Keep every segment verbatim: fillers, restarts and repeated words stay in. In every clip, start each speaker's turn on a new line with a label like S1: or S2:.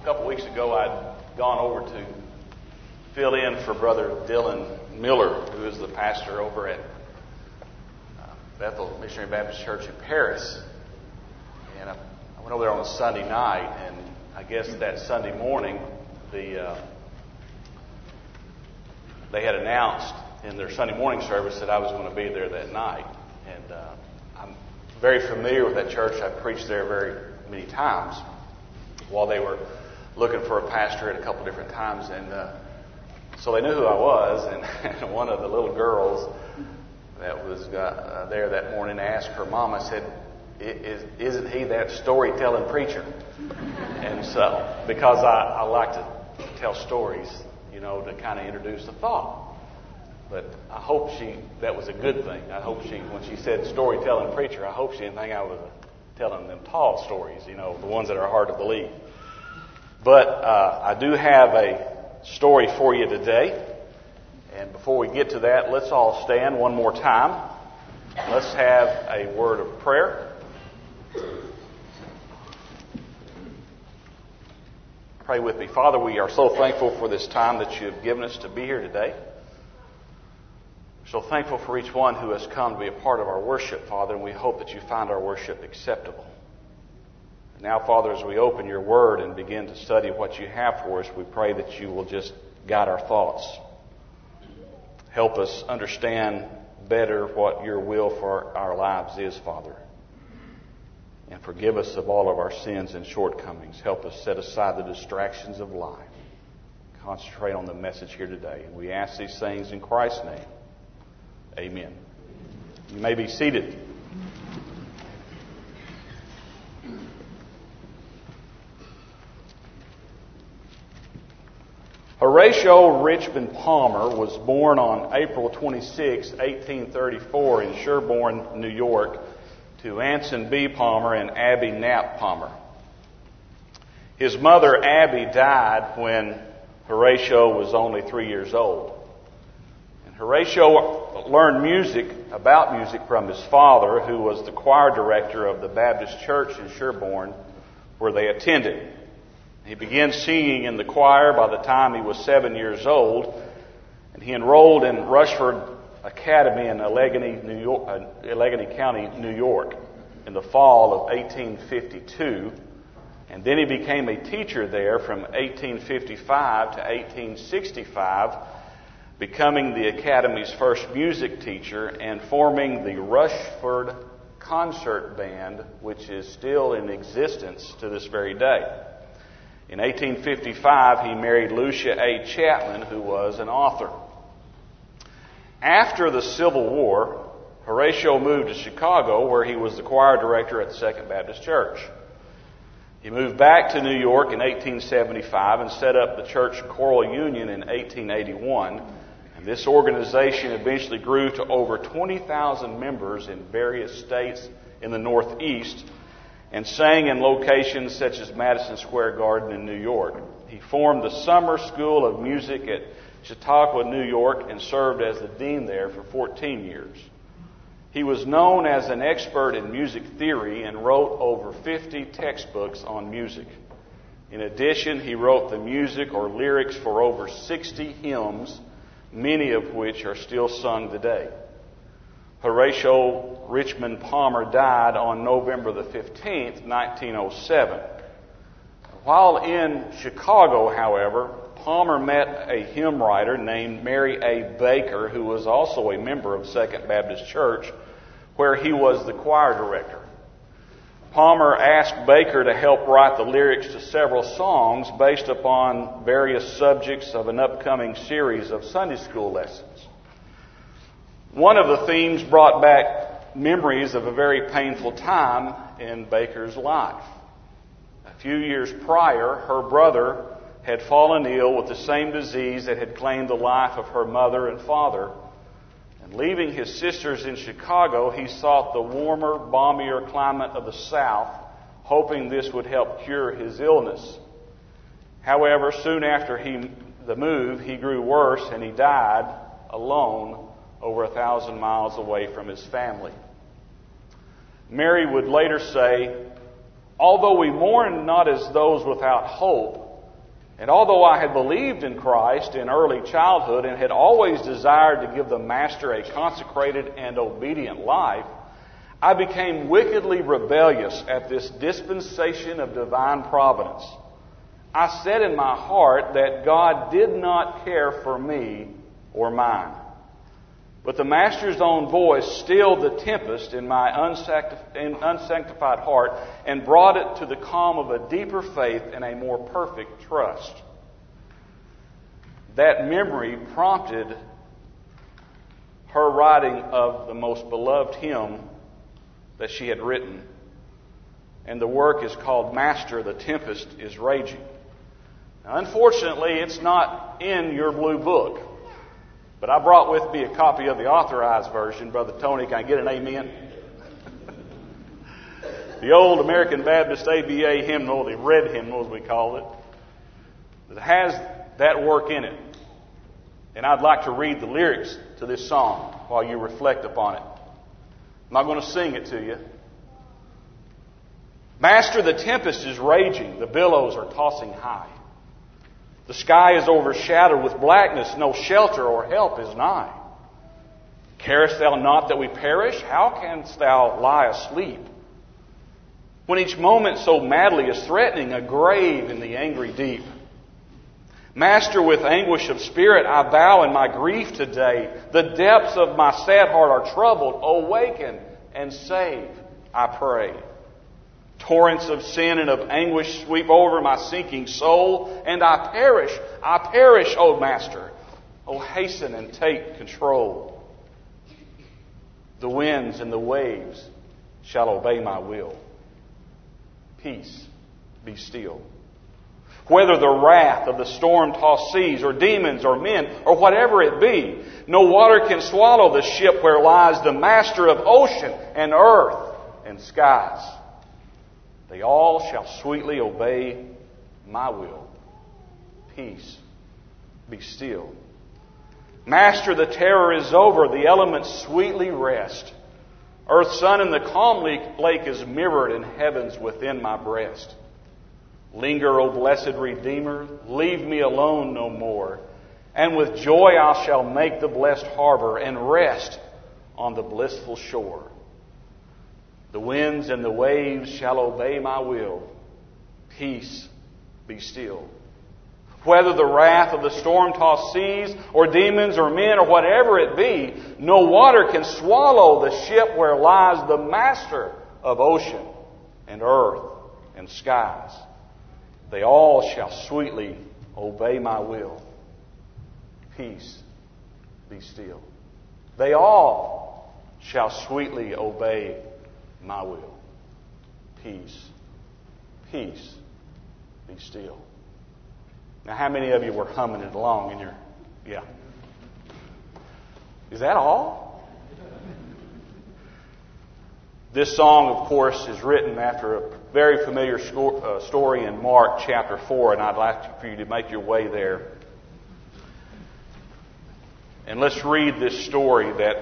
S1: couple weeks ago, I'd gone over to fill in for Brother Dylan Miller, who is the pastor over at uh, Bethel Missionary Baptist Church in Paris. And I, I went over there on a Sunday night, and I guess that Sunday morning, the uh, they had announced in their Sunday morning service that I was going to be there that night. And uh, I'm very familiar with that church. I've preached there very many times while they were looking for a pastor at a couple different times. And uh, so they knew who I was. And, and one of the little girls that was uh, there that morning asked her mom, I said, Is, isn't he that storytelling preacher? And so, because I, I like to tell stories, you know, to kind of introduce the thought. But I hope she, that was a good thing. I hope she, when she said storytelling preacher, I hope she didn't think I was telling them tall stories, you know, the ones that are hard to believe. But uh, I do have a story for you today. And before we get to that, let's all stand one more time. Let's have a word of prayer. Pray with me. Father, we are so thankful for this time that you have given us to be here today. So thankful for each one who has come to be a part of our worship, Father, and we hope that you find our worship acceptable. Now, Father, as we open your word and begin to study what you have for us, we pray that you will just guide our thoughts. Help us understand better what your will for our lives is, Father. And forgive us of all of our sins and shortcomings. Help us set aside the distractions of life. Concentrate on the message here today. And we ask these things in Christ's name. Amen. You may be seated. Horatio Richmond Palmer was born on April twenty-sixth, eighteen thirty-four in Sherborne, New York, to Anson B. Palmer and Abby Knapp Palmer. His mother, Abby, died when Horatio was only three years old. And Horatio learned music, about music, from his father, who was the choir director of the Baptist Church in Sherborne, where they attended. He began singing in the choir by the time he was seven years old, and he enrolled in Rushford Academy in Allegheny, New York, uh, Allegheny County, New York, in the fall of eighteen fifty-two, and then he became a teacher there from eighteen fifty-five to eighteen sixty-five, becoming the Academy's first music teacher and forming the Rushford Concert Band, which is still in existence to this very day. In eighteen fifty-five, he married Lucia A. Chapman, who was an author. After the Civil War, Horatio moved to Chicago, where he was the choir director at the Second Baptist Church. He moved back to New York in eighteen seventy-five and set up the Church Choral Union in eighteen eighty-one. And this organization eventually grew to over twenty thousand members in various states in the Northeast and sang in locations such as Madison Square Garden in New York. He formed the Summer School of Music at Chautauqua, New York, and served as the dean there for fourteen years. He was known as an expert in music theory and wrote over fifty textbooks on music. In addition, he wrote the music or lyrics for over sixty hymns, many of which are still sung today. Horatio Richmond Palmer died on November the fifteenth, nineteen oh seven. While in Chicago, however, Palmer met a hymn writer named Mary A. Baker, who was also a member of Second Baptist Church, where he was the choir director. Palmer asked Baker to help write the lyrics to several songs based upon various subjects of an upcoming series of Sunday school lessons. One of the themes brought back memories of a very painful time in Baker's life. A few years prior, her brother had fallen ill with the same disease that had claimed the life of her mother and father. And leaving his sisters in Chicago, he sought the warmer, balmier climate of the South, hoping this would help cure his illness. However, soon after he, the move, he grew worse and he died alone over a thousand miles away from his family. Mary would later say, "Although we mourn not as those without hope, And although I had believed in Christ in early childhood and had always desired to give the Master a consecrated and obedient life, I became wickedly rebellious at this dispensation of divine providence. I said in my heart that God did not care for me or mine. But the Master's own voice stilled the tempest in my unsanctified heart and brought it to the calm of a deeper faith and a more perfect trust. That memory prompted her writing of the most beloved hymn that she had written. And the work is called Master, the Tempest is Raging. Now, unfortunately, it's not in your blue book. But I brought with me a copy of the authorized version. Brother Tony, can I get an amen? The old American Baptist A B A hymnal, the red hymnal as we call it, that has that work in it. And I'd like to read the lyrics to this song while you reflect upon it. I'm not going to sing it to you. Master, the tempest is raging, the billows are tossing high. The sky is overshadowed with blackness, no shelter or help is nigh. Carest thou not that we perish? How canst thou lie asleep? When each moment so madly is threatening a grave in the angry deep. Master, with anguish of spirit I bow in my grief today. The depths of my sad heart are troubled. Awaken and save, I pray. Torrents of sin and of anguish sweep over my sinking soul, and I perish, I perish, O Master. Oh, hasten and take control. The winds and the waves shall obey my will. Peace, be still. Whether the wrath of the storm-tossed seas, or demons, or men, or whatever it be, no water can swallow the ship where lies the Master of ocean and earth and skies. They all shall sweetly obey my will. Peace, be still. Master, the terror is over. The elements sweetly rest. Earth's sun in the calm lake is mirrored in heavens within my breast. Linger, O blessed Redeemer. Leave me alone no more. And with joy I shall make the blessed harbor and rest on the blissful shore. The winds and the waves shall obey my will. Peace, be still. Whether the wrath of the storm-tossed seas, or demons, or men, or whatever it be, no water can swallow the ship where lies the Master of ocean and earth and skies. They all shall sweetly obey my will. Peace, be still. They all shall sweetly obey my will. Peace, peace, be still. Now, how many of you were humming it along in your... Yeah. Is that all? This song, of course, is written after a very familiar story in Mark chapter four, and I'd like for you to make your way there. And let's read this story that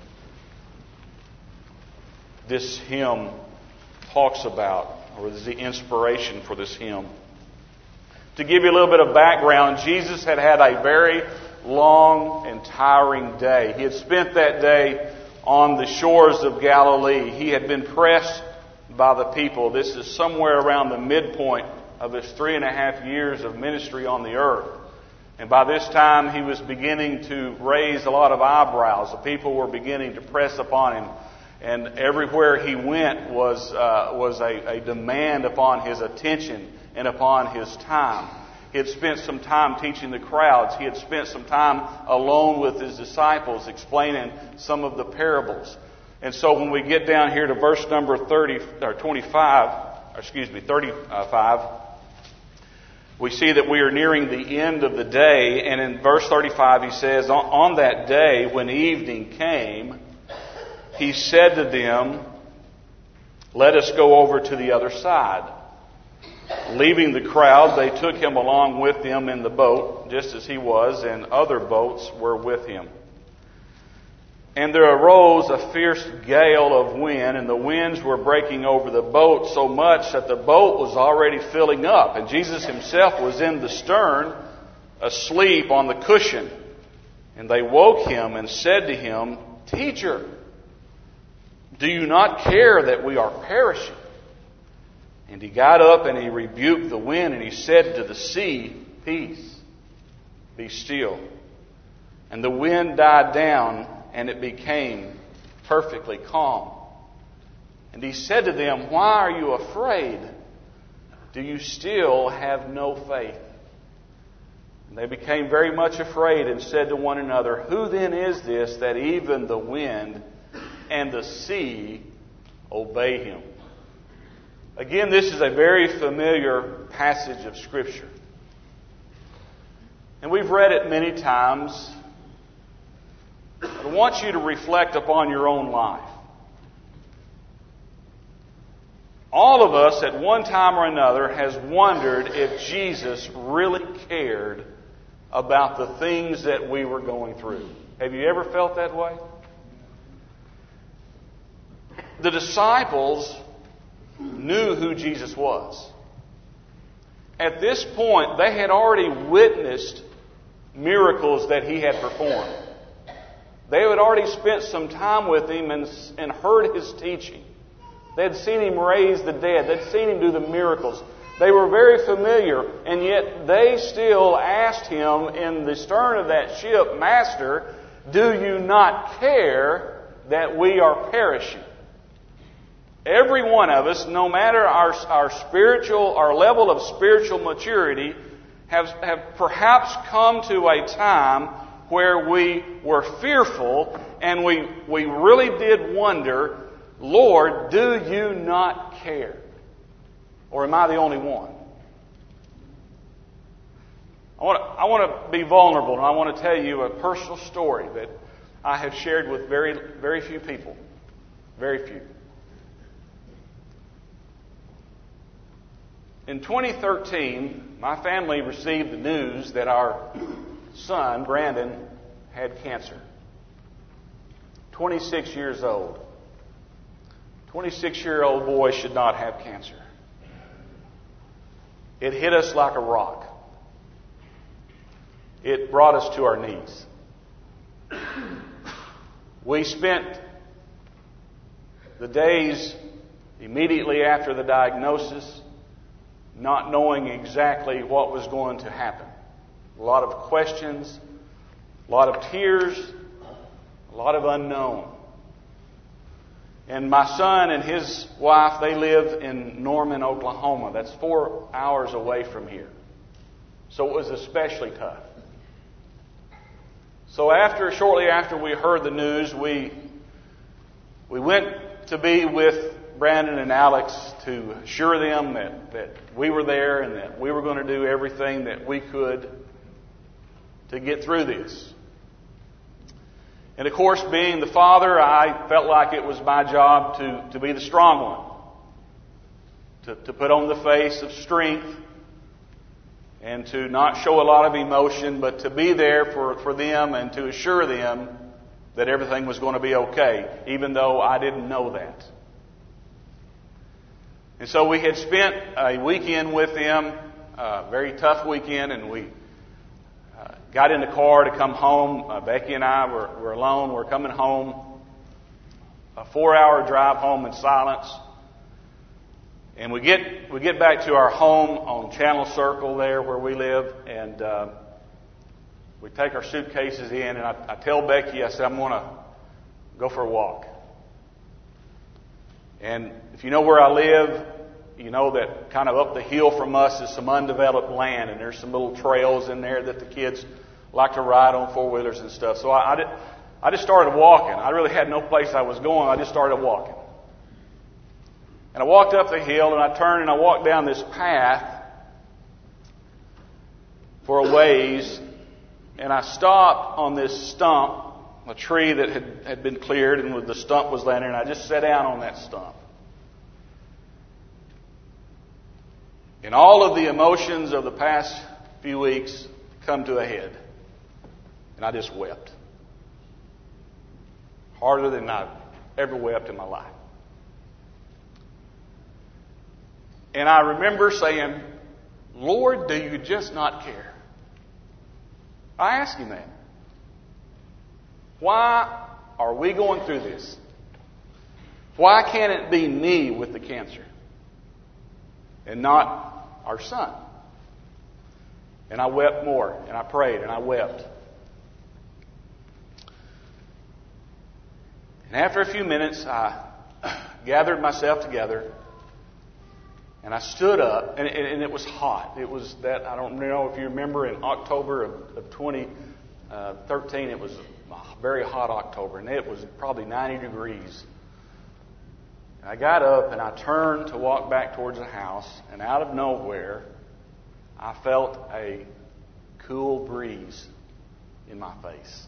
S1: this hymn talks about, or is the inspiration for this hymn. To give you a little bit of background, Jesus had had a very long and tiring day. He had spent that day on the shores of Galilee. He had been pressed by the people. This is somewhere around the midpoint of his three and a half years of ministry on the earth. And by this time, he was beginning to raise a lot of eyebrows. The people were beginning to press upon him. And everywhere he went was uh, was a, a demand upon his attention and upon his time. He had spent some time teaching the crowds. He had spent some time alone with his disciples explaining some of the parables. And so when we get down here to verse number thirty or twenty-five, or excuse me, thirty-five, we see that we are nearing the end of the day. And in verse thirty-five, he says, on that day when evening came, he said to them, "Let us go over to the other side." Leaving the crowd, they took him along with them in the boat, just as he was, and other boats were with him. And there arose a fierce gale of wind, and the winds were breaking over the boat so much that the boat was already filling up. And Jesus himself was in the stern, asleep on the cushion. And they woke him and said to him, "Teacher, do you not care that we are perishing?" And he got up and he rebuked the wind, and he said to the sea, "Peace, be still." And the wind died down, and it became perfectly calm. And he said to them, "Why are you afraid? Do you still have no faith?" And they became very much afraid and said to one another, "Who then is this that even the wind and the sea obey him?" Again, this is a very familiar passage of Scripture. And we've read it many times. I want you to reflect upon your own life. All of us at one time or another has wondered if Jesus really cared about the things that we were going through. Have you ever felt that way? The disciples knew who Jesus was. At this point, they had already witnessed miracles that he had performed. They had already spent some time with him and, and heard his teaching. They had seen him raise the dead. They'd seen him do the miracles. They were very familiar, and yet they still asked him in the stern of that ship, "Master, do you not care that we are perishing?" Every one of us, no matter our, our spiritual, our level of spiritual maturity, have, have perhaps come to a time where we were fearful and we, we really did wonder, "Lord, do you not care? Or am I the only one?" I want to, I want to be vulnerable, and I want to tell you a personal story that I have shared with very, very few people. Very few. In twenty thirteen, my family received the news that our son, Brandon, had cancer. twenty-six years old. twenty-six-year-old boy should not have cancer. It hit us like a rock. It brought us to our knees. We spent the days immediately after the diagnosis not knowing exactly what was going to happen. A lot of questions, a lot of tears, a lot of unknown. And my son and his wife, they live in Norman, Oklahoma. That's four hours away from here. So it was especially tough. So after, shortly after we heard the news, we we went to be with Brandon and Alex to assure them that, that we were there and that we were going to do everything that we could to get through this. And of course, being the father, I felt like it was my job to, to be the strong one. To, to put on the face of strength and to not show a lot of emotion, but to be there for, for them and to assure them that everything was going to be okay, even though I didn't know that. And so we had spent a weekend with them, a very tough weekend, and we uh, got in the car to come home. Uh, Becky and I were, were alone. We're coming home, a four-hour drive home in silence. And we get we get back to our home on Channel Circle there where we live, and uh, we take our suitcases in, and I, I tell Becky, I said, "I'm going to go for a walk." And if you know where I live, you know that kind of up the hill from us is some undeveloped land, and there's some little trails in there that the kids like to ride on four-wheelers and stuff. So I, I, did, I just started walking. I really had no place I was going. I just started walking. And I walked up the hill, and I turned and I walked down this path for a ways, and I stopped on this stump, a tree that had, had been cleared, and the stump was laying there, and I just sat down on that stump. And all of the emotions of the past few weeks come to a head. And I just wept. harder than I've ever wept in my life. And I remember saying, Lord, do you just not care? I asked him that. Why are we going through this? Why can't it be me with the cancer and not our son? And I wept more, and I prayed, and I wept. And after a few minutes, I gathered myself together, and I stood up, and, and it was hot. It was that, I don't know if you remember, in October of, of twenty thirteen, it was a very hot October, and it was probably ninety degrees. And I got up, and I turned to walk back towards the house, and out of nowhere, I felt a cool breeze in my face.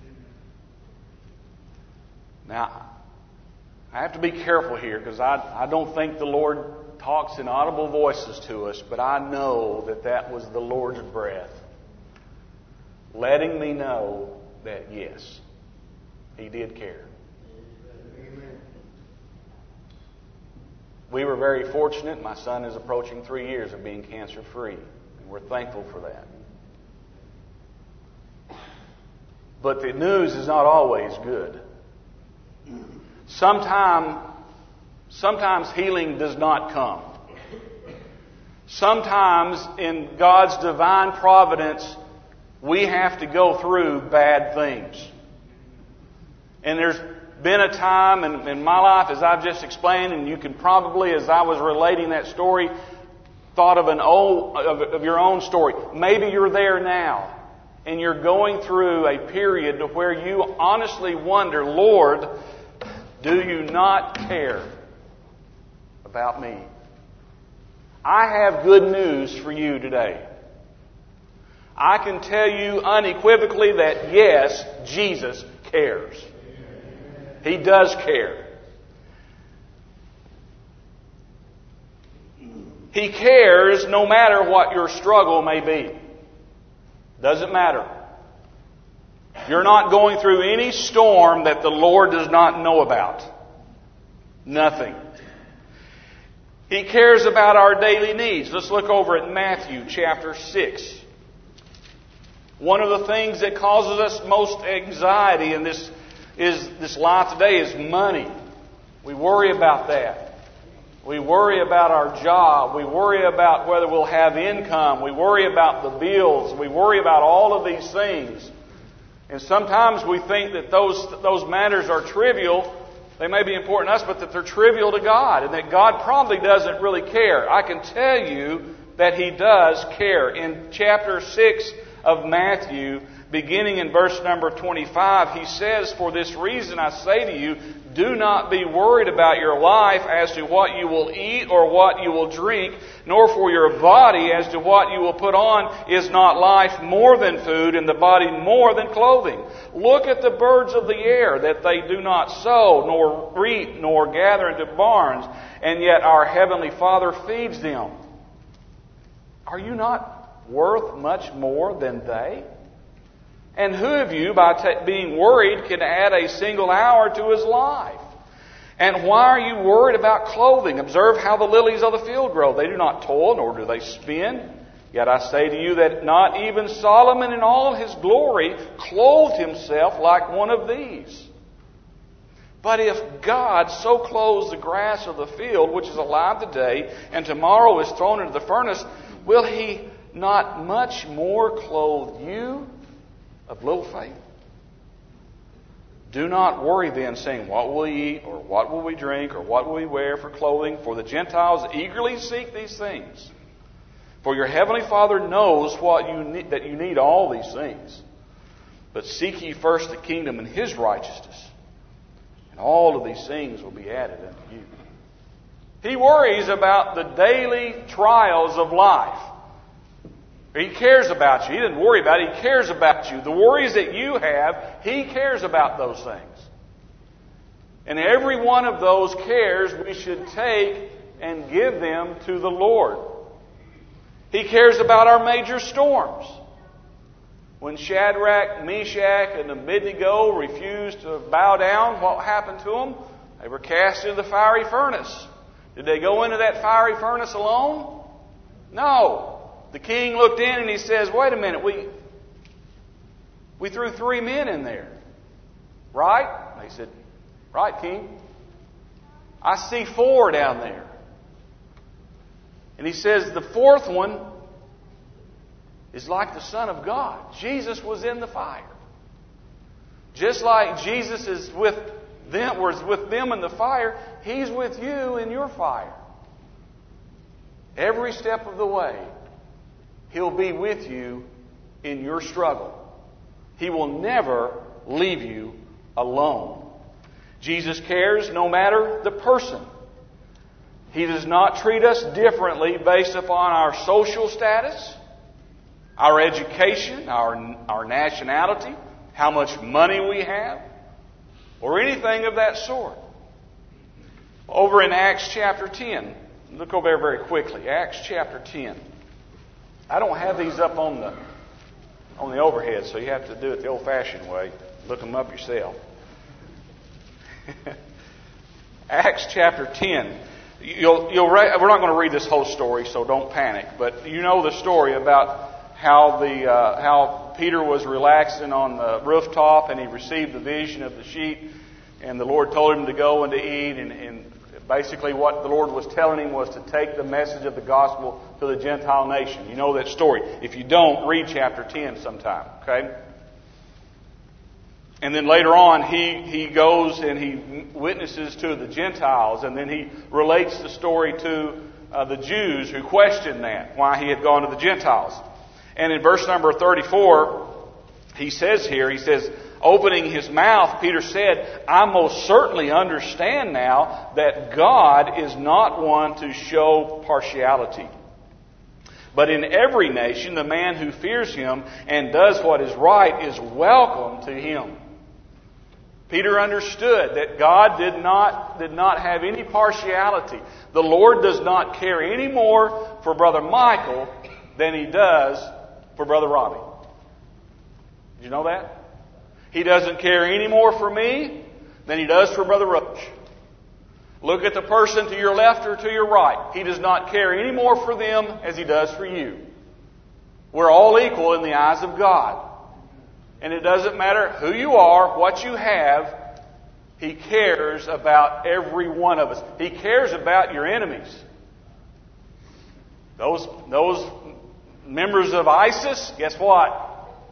S1: Now, I have to be careful here because I, I don't think the Lord talks in audible voices to us, but I know that that was the Lord's breath letting me know that, yes, He did care. We were very fortunate. My son is approaching three years of being cancer-free, and we're thankful for that. But the news is not always good. Sometime, sometimes healing does not come. Sometimes in God's divine providence, we have to go through bad things. And there's been a time in, in my life, as I've just explained, and you can probably, as I was relating that story, thought of an old of, of your own story. Maybe you're there now, and you're going through a period to where you honestly wonder, Lord, do you not care about me? I have good news for you today. I can tell you unequivocally that yes, Jesus cares. He does care. He cares no matter what your struggle may be. Doesn't matter. You're not going through any storm that the Lord does not know about. Nothing. He cares about our daily needs. Let's look over at Matthew chapter six. One of the things that causes us most anxiety in this is this life today is money. We worry about that. We worry about our job. We worry about whether we'll have income. We worry about the bills. We worry about all of these things. And sometimes we think that those those matters are trivial. They may be important to us, but that they're trivial to God, and that God probably doesn't really care. I can tell you that He does care. In chapter six of Matthew, beginning in verse number twenty-five, He says, "For this reason I say to you, do not be worried about your life as to what you will eat or what you will drink, nor for your body as to what you will put on. Is not life more than food, and the body more than clothing? Look at the birds of the air, that they do not sow, nor reap, nor gather into barns, and yet our heavenly Father feeds them. Are you not worth much more than they? And who of you, by t- being worried, can add a single hour to his life? And why are you worried about clothing? Observe how the lilies of the field grow. They do not toil, nor do they spin. Yet I say to you that not even Solomon in all his glory clothed himself like one of these. But if God so clothes the grass of the field, which is alive today, and tomorrow is thrown into the furnace, will He not much more clothe you, of little faith? Do not worry then, saying, what will we eat, or what will we drink, or what will we wear for clothing? For the Gentiles eagerly seek these things. For your heavenly Father knows what you need, that you need all these things. But seek ye first the kingdom and His righteousness, and all of these things will be added unto you. He worries about the daily trials of life. He cares about you. He doesn't worry about it. He cares about you. The worries that you have, He cares about those things. And every one of those cares we should take and give them to the Lord. He cares about our major storms. When Shadrach, Meshach, and Abednego refused to bow down, what happened to them? They were cast into the fiery furnace. Did they go into that fiery furnace alone? No. The king looked in and he says, wait a minute, we, we threw three men in there. Right? They said, right, king. I see four down there. And he says the fourth one is like the Son of God. Jesus was in the fire. Just like Jesus is with them, was with them in the fire, He's with you in your fire. Every step of the way, He'll be with you in your struggle. He will never leave you alone. Jesus cares no matter the person. He does not treat us differently based upon our social status, our education, our, our nationality, how much money we have, or anything of that sort. Over in Acts chapter ten, look over there very quickly. Acts chapter ten. I don't have these up on the on the overhead, so you have to do it the old-fashioned way. Look them up yourself. Acts chapter ten. You'll, you'll, we're not going to read this whole story, so don't panic. But you know the story about how the uh, how Peter was relaxing on the rooftop and he received the vision of the sheep, and the Lord told him to go and to eat, and, and basically what the Lord was telling him was to take the message of the gospel to the Gentile nation. You know that story. If you don't, read chapter ten sometime. Okay. And then later on, he, he goes and he witnesses to the Gentiles, and then he relates the story to uh, the Jews who questioned that, why he had gone to the Gentiles. And in verse number thirty-four, he says here, he says, opening his mouth, Peter said, I most certainly understand now that God is not one to show partiality. But in every nation, the man who fears Him and does what is right is welcome to Him. Peter understood that God did not, did not have any partiality. The Lord does not care any more for Brother Michael than He does for Brother Robbie. Did you know that? He doesn't care any more for me than He does for Brother Roach. Look at the person to your left or to your right. He does not care any more for them as He does for you. We're all equal in the eyes of God. And it doesn't matter who you are, what you have, He cares about every one of us. He cares about your enemies. Those, those members of ISIS, guess what?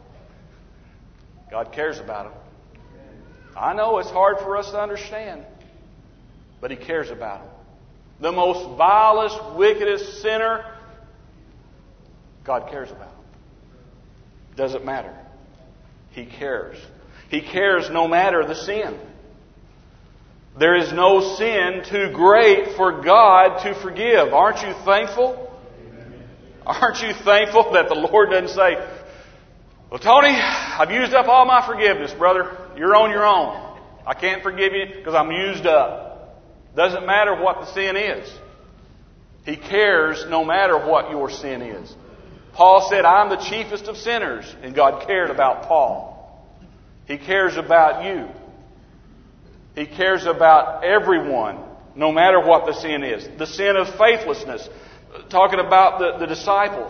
S1: God cares about them. I know it's hard for us to understand, but He cares about them. The most vilest, wickedest sinner, God cares about them. Doesn't matter. He cares. He cares no matter the sin. There is no sin too great for God to forgive. Aren't you thankful? Aren't you thankful that the Lord doesn't say, well, Tony, I've used up all my forgiveness, brother. You're on your own. I can't forgive you because I'm used up. Doesn't matter what the sin is. He cares no matter what your sin is. Paul said, I'm the chiefest of sinners, and God cared about Paul. He cares about you. He cares about everyone, no matter what the sin is. The sin of faithlessness. Talking about the, the disciples.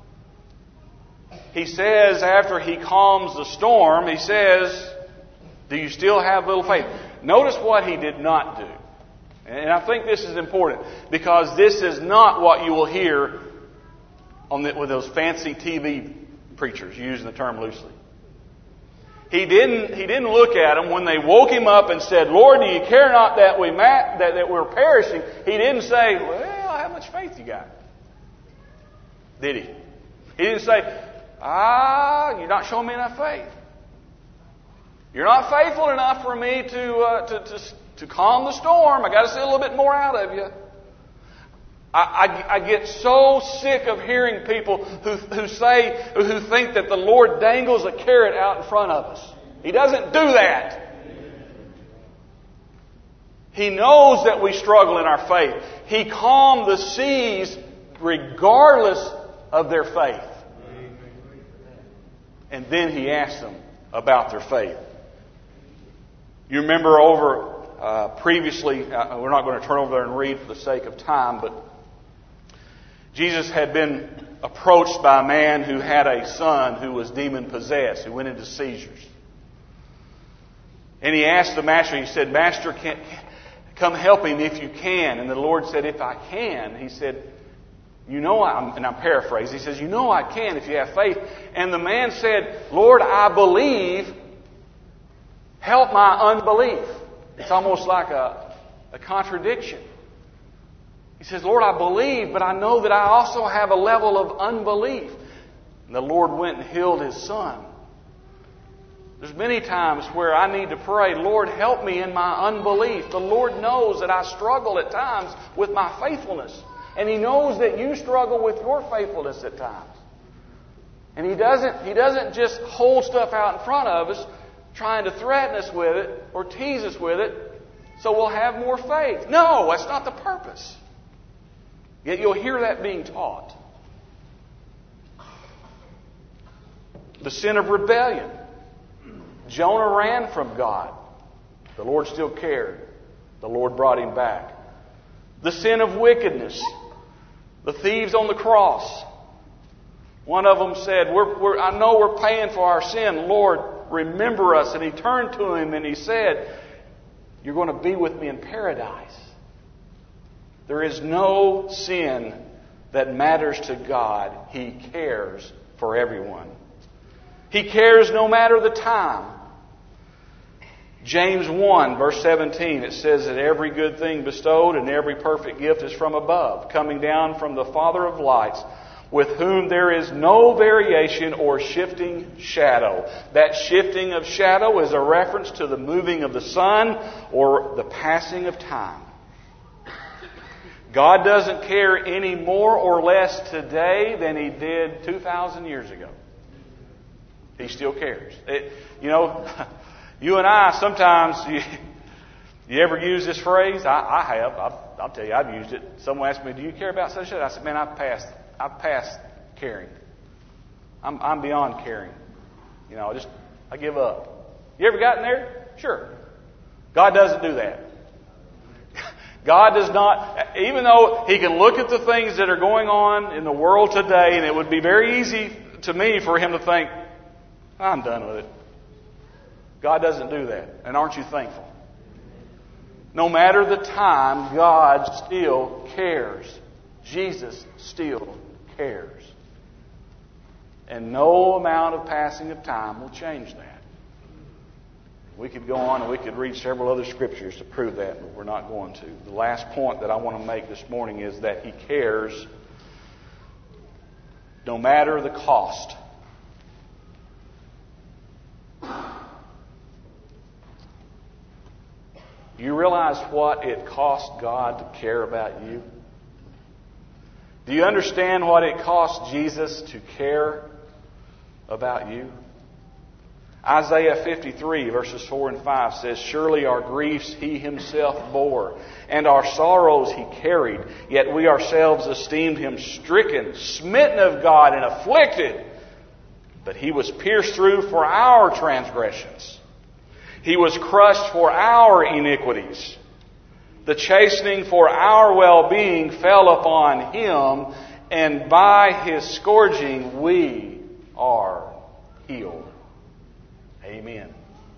S1: He says, after He calms the storm, He says, do you still have little faith? Notice what He did not do. And I think this is important, because this is not what you will hear on the, with those fancy T V preachers, using the term loosely. He didn't, he didn't look at them when they woke Him up and said, Lord, do you care not that, we ma- that, that we're perishing? He didn't say, well, how much faith you got? Did He? He didn't say, ah, you're not showing me enough faith. You're not faithful enough for me to, uh, to, to, to calm the storm. I got to see a little bit more out of you. I, I, I get so sick of hearing people who, who say, who think that the Lord dangles a carrot out in front of us. He doesn't do that. He knows that we struggle in our faith. He calmed the seas regardless of their faith. And then He asked them about their faith. You remember over uh, previously, uh, we're not going to turn over there and read for the sake of time, but Jesus had been approached by a man who had a son who was demon-possessed, who went into seizures. And he asked the Master, he said, Master, can, come help him if you can. And the Lord said, if I can, He said, you know, I, and I'm paraphrasing, He says, you know I can if you have faith. And the man said, Lord, I believe, help my unbelief. It's almost like a, a contradiction. He says, Lord, I believe, but I know that I also have a level of unbelief. And the Lord went and healed his son. There's many times where I need to pray, Lord, help me in my unbelief. The Lord knows that I struggle at times with my faithfulness. And He knows that you struggle with your faithfulness at times. And He doesn't, He doesn't just hold stuff out in front of us, trying to threaten us with it or tease us with it so we'll have more faith. No, that's not the purpose. Yet you'll hear that being taught. The sin of rebellion. Jonah ran from God. The Lord still cared. The Lord brought him back. The sin of wickedness. The thieves on the cross. One of them said, we're, we're, I know we're paying for our sin. Lord, remember us. And he turned to him and he said, you're going to be with me in paradise. There is no sin that matters to God. He cares for everyone. He cares no matter the time. James one, verse seventeen, it says that every good thing bestowed and every perfect gift is from above, coming down from the Father of lights, with whom there is no variation or shifting shadow. That shifting of shadow is a reference to the moving of the sun or the passing of time. God doesn't care any more or less today than He did two thousand years ago. He still cares. It, you know, you and I, sometimes, you, you ever use this phrase? I, I have. I'll, I'll tell you, I've used it. Someone asked me, do you care about such and such? I said, man, I've passed, I've passed caring. I'm, I'm beyond caring. You know, I just, I give up. You ever gotten there? Sure. God doesn't do that. God does not, even though He can look at the things that are going on in the world today, and it would be very easy to me for Him to think, I'm done with it. God doesn't do that. And aren't you thankful? No matter the time, God still cares. Jesus still cares. And no amount of passing of time will change that. We could go on and we could read several other scriptures to prove that, but we're not going to. The last point that I want to make this morning is that He cares no matter the cost. Do you realize what it cost God to care about you? Do you understand what it cost Jesus to care about you? Isaiah fifty-three, verses four and five says, surely our griefs He Himself bore, and our sorrows He carried. Yet we ourselves esteemed Him stricken, smitten of God, and afflicted. But He was pierced through for our transgressions. He was crushed for our iniquities. The chastening for our well-being fell upon Him, and by His scourging we are healed. Amen.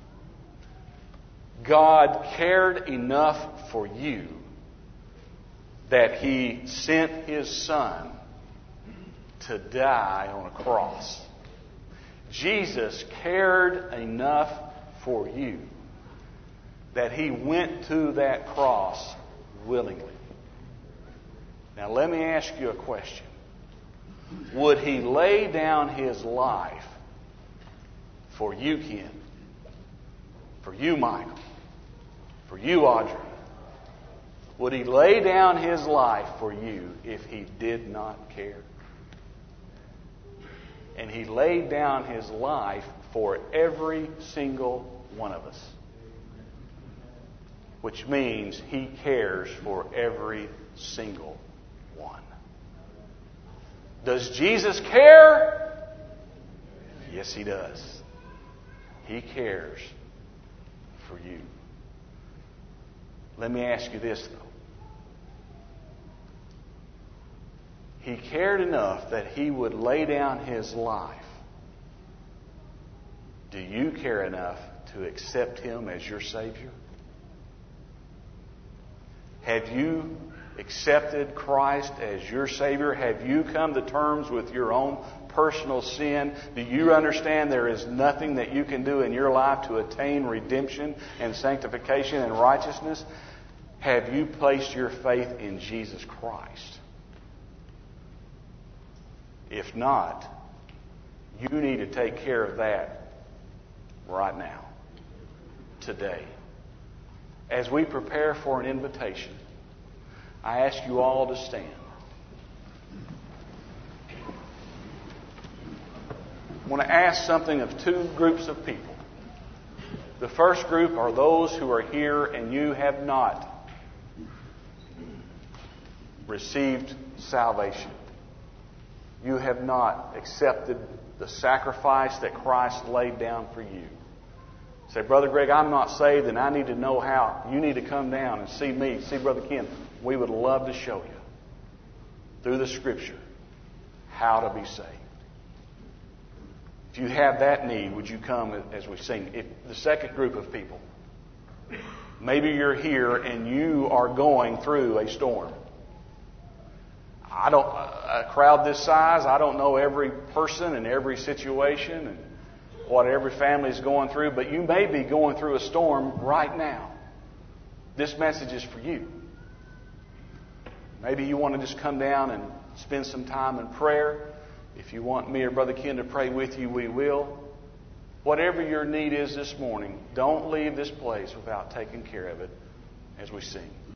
S1: God cared enough for you that He sent His Son to die on a cross. Jesus cared enough for you that He went to that cross willingly. Now let me ask you a question. Would He lay down His life for you, Ken? For you, Michael? For you, Audrey? Would He lay down His life for you if He did not care? And He laid down His life for every single one of us. Which means He cares for every single one. Does Jesus care? Yes, Yes, He does. He cares for you. Let me ask you this, though. He cared enough that He would lay down His life. Do you care enough to accept Him as your Savior? Have you accepted Christ as your Savior? Have you come to terms with your own personal sin? Do you understand there is nothing that you can do in your life to attain redemption and sanctification and righteousness? Have you placed your faith in Jesus Christ? If not, you need to take care of that right now, today. As we prepare for an invitation, I ask you all to stand. I want to ask something of two groups of people. The first group are those who are here and you have not received salvation. You have not accepted the sacrifice that Christ laid down for you. Say, Brother Greg, I'm not saved and I need to know how. You need to come down and see me, see Brother Ken. We would love to show you through the Scripture how to be saved. If you have that need, would you come as we sing? If the second group of people, maybe you're here and you are going through a storm. I don't, a crowd this size, I don't know every person and every situation and what every family is going through, but you may be going through a storm right now. This message is for you. Maybe you want to just come down and spend some time in prayer. If you want me or Brother Ken to pray with you, we will. Whatever your need is this morning, don't leave this place without taking care of it as we sing.